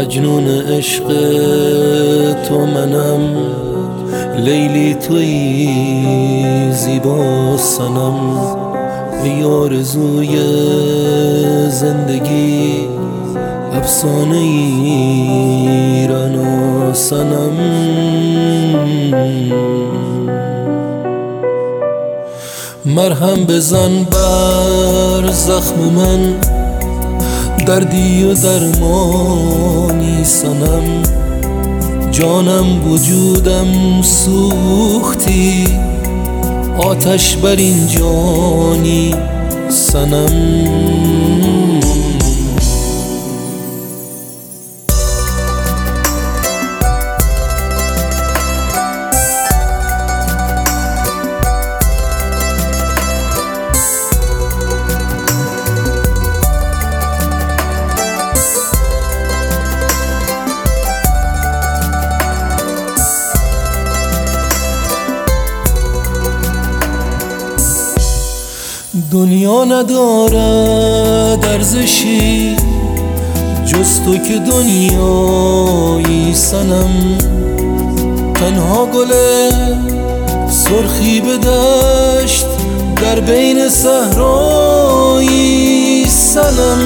مجنون عشق تو منم، لیلی تویی زیبا صنم، ای آرزوی زندگی افسانه ایران و صنم. مرهم بزن بر زخم من، دردی و درمانی صنم، جانم وجودم سوختی، آتش بر این جانی صنم. دنیا ندارد ارزشی جز تو که دنیایی صنم، تنها گل سرخی به دشت در بین صحرایی صنم.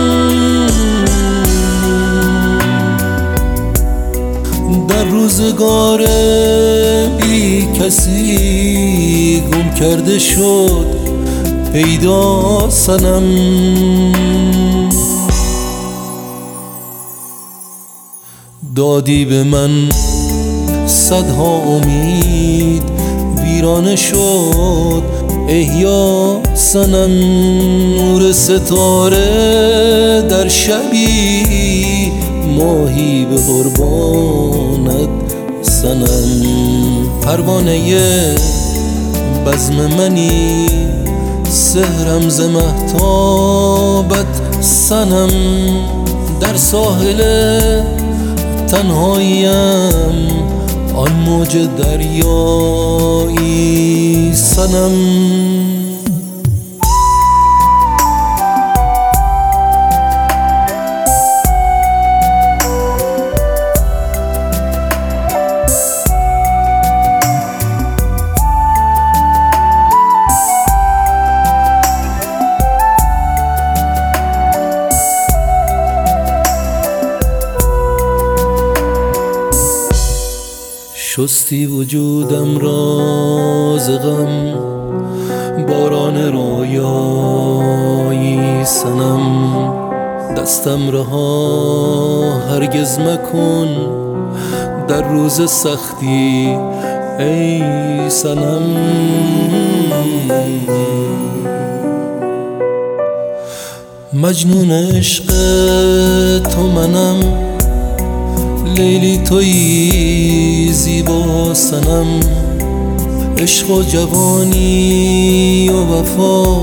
در روزگار بی کسی گم کرده شد پیدا صنم، دادی به من صدها امید، ویرانه شد احیا صنم. نور ستاره در شبی ماهی به قربانت صنم، پروانه بزم منی سحرم ز مهتابت صنم. در ساحل تنهاییم آن موج دریایی صنم. شستی وجودم را ز غم، باران رویایی صنم. دستم رها هرگز مکن در روز سختی ای صنم. مجنون عشق تو منم، لیلی تویی زیبا صنم، عشق و جوانی و وفا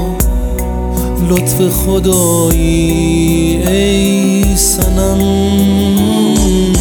لطف خدایی ای صنم.